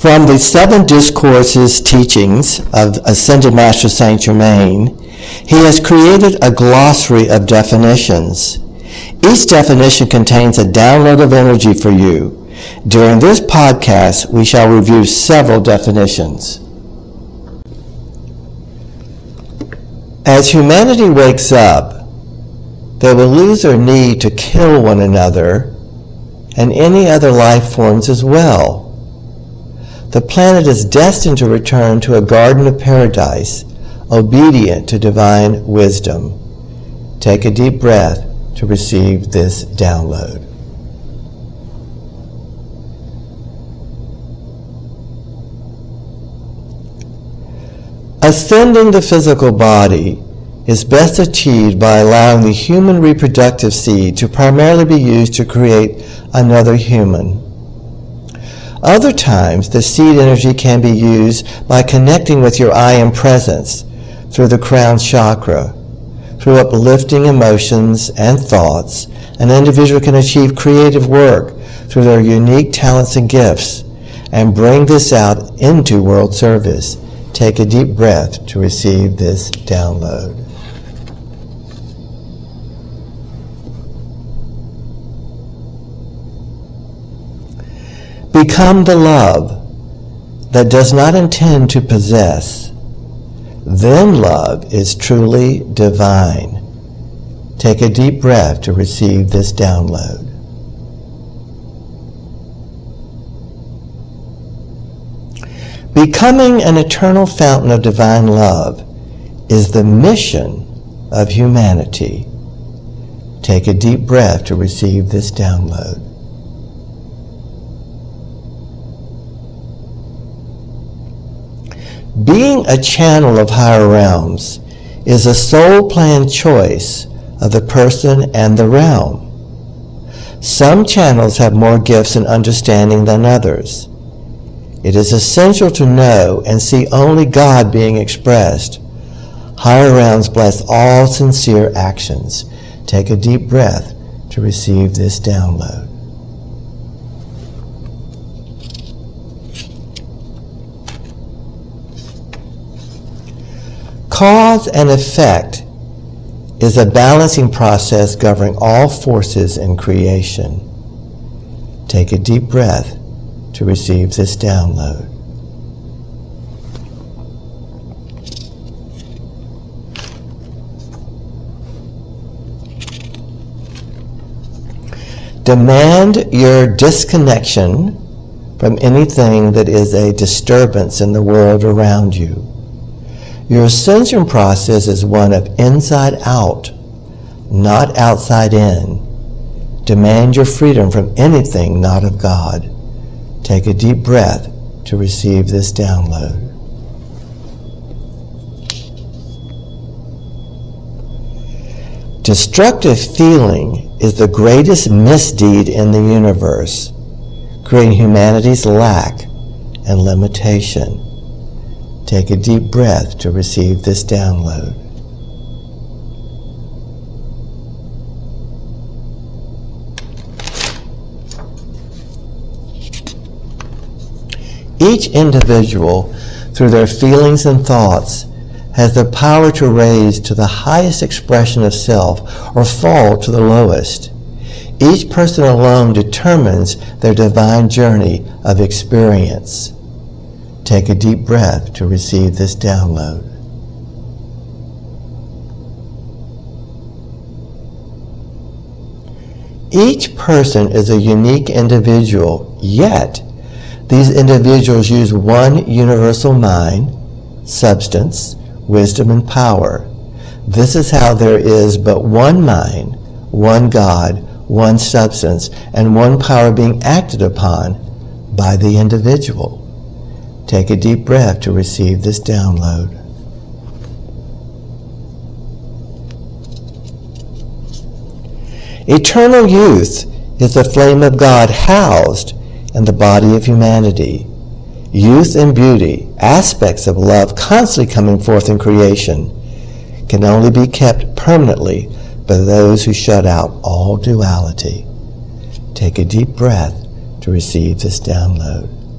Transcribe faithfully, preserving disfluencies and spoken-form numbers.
From the seven discourses teachings of Ascended Master Saint Germain, he has created a glossary of definitions. Each definition contains a download of energy for you. During this podcast, we shall review several definitions. As humanity wakes up, they will lose their need to kill one another and any other life forms as well. The planet is destined to return to a garden of paradise, obedient to divine wisdom. Take a deep breath to receive this download. Ascending the physical body is best achieved by allowing the human reproductive seed to primarily be used to create another human. Other times, the seed energy can be used by connecting with your I Am Presence through the crown chakra. Through uplifting emotions and thoughts, an individual can achieve creative work through their unique talents and gifts and bring this out into world service. Take a deep breath to receive this download. Become the love that does not intend to possess. Then love is truly divine. Take a deep breath to receive this download. Becoming an eternal fountain of divine love is the mission of humanity. Take a deep breath to receive this download. Being a channel of higher realms is a soul plan choice of the person and the realm. Some channels have more gifts and understanding than others. It is essential to know and see only God being expressed. Higher realms bless all sincere actions. Take a deep breath to receive this download. Cause and effect is a balancing process governing all forces in creation. Take a deep breath to receive this download. Demand your disconnection from anything that is a disturbance in the world around you. Your ascension process is one of inside out, not outside in. Demand your freedom from anything not of God. Take a deep breath to receive this download. Destructive feeling is the greatest misdeed in the universe, creating humanity's lack and limitation. Take a deep breath to receive this download. Each individual, through their feelings and thoughts, has the power to raise to the highest expression of self or fall to the lowest. Each person alone determines their divine journey of experience. Take a deep breath to receive this download. Each person is a unique individual, yet these individuals use one universal mind, substance, wisdom, and power. This is how there is but one mind, one God, one substance, and one power being acted upon by the individual. Take a deep breath to receive this download. Eternal youth is the flame of God housed in the body of humanity. Youth and beauty, aspects of love constantly coming forth in creation, can only be kept permanently by those who shut out all duality. Take a deep breath to receive this download.